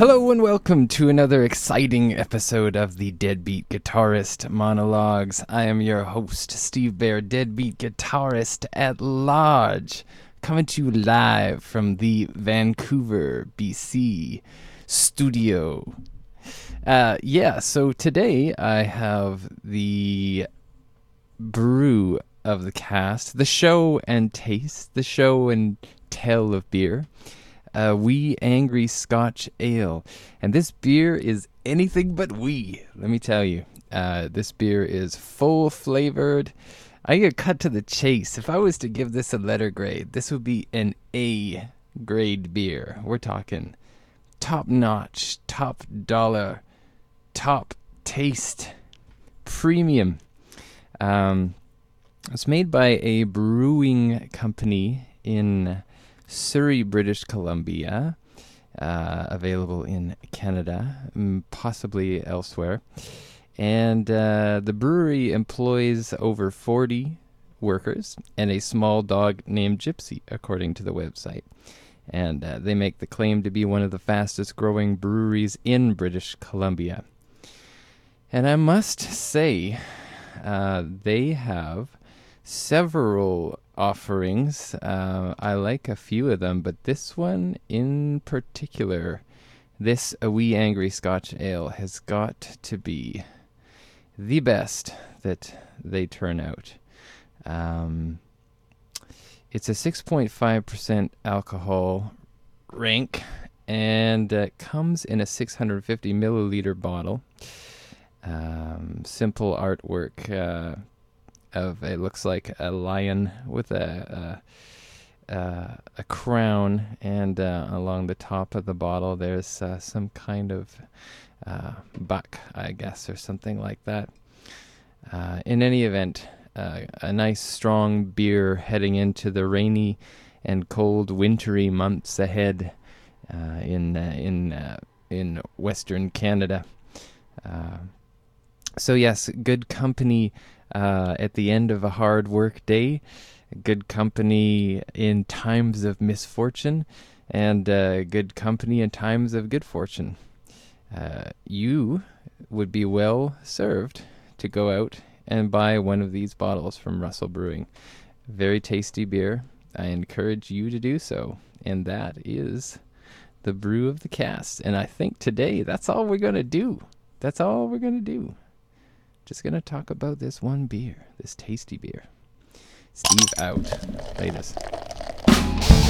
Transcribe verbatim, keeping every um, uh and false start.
Hello and welcome to another exciting episode of the Deadbeat Guitarist Monologues. I am your host, Steve Bear, Deadbeat Guitarist at Large, coming to you live from the Vancouver, B C studio. Uh, yeah, so today I have the brew of the cast, the show and taste, the show and tell of beer. Uh, wee Angry Scotch Ale. And this beer is anything but wee, let me tell you. Uh, this beer is full flavored. I get cut to the chase. If I was to give this a letter grade, this would be an A grade beer. We're talking top notch, top dollar, top taste, premium. Um, it's made by a brewing company in Surrey, British Columbia, uh, available in Canada, possibly elsewhere. And uh, the brewery employs over forty workers and a small dog named Gypsy, according to the website. And uh, they make the claim to be one of the fastest growing breweries in British Columbia. And I must say, uh, they have several offerings. Uh, I like a few of them, but this one in particular, this A Wee Angry Scotch Ale, has got to be the best that they turn out. Um, it's a six point five percent alcohol rank, and uh, comes in a six hundred fifty milliliter bottle. Um, simple artwork, uh, of it looks like a lion with a a, uh, a crown, and uh, along the top of the bottle there's uh, some kind of uh, buck, I guess, or something like that. Uh, in any event, uh, a nice strong beer heading into the rainy and cold wintry months ahead uh, in uh, in uh, in Western Canada. Uh, so yes, good company Uh, at the end of a hard work day, good company in times of misfortune, and uh, good company in times of good fortune. Uh, you would be well served to go out and buy one of these bottles from Russell Brewing. Very tasty beer. I encourage you to do so. And that is the brew of the cast. And I think today that's all we're going to do. That's all we're going to do. Just going to talk about this one beer, this tasty beer. Steve out. Latest.